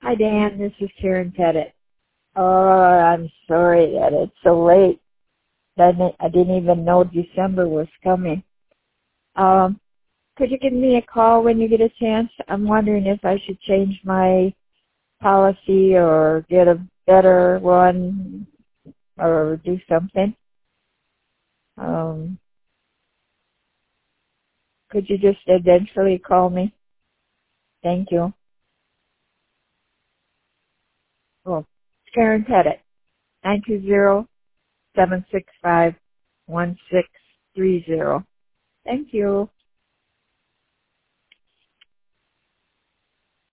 Hi, Dan. This is Karen Pettit. Oh, I'm sorry that it's so late. I didn't even know December was coming. Could you give me a call when you get a chance? I'm wondering if I should change my policy or get a better one or do something. Could you just eventually call me? Thank you. Oh, Karen Pettit, 920-765-1630. Thank you.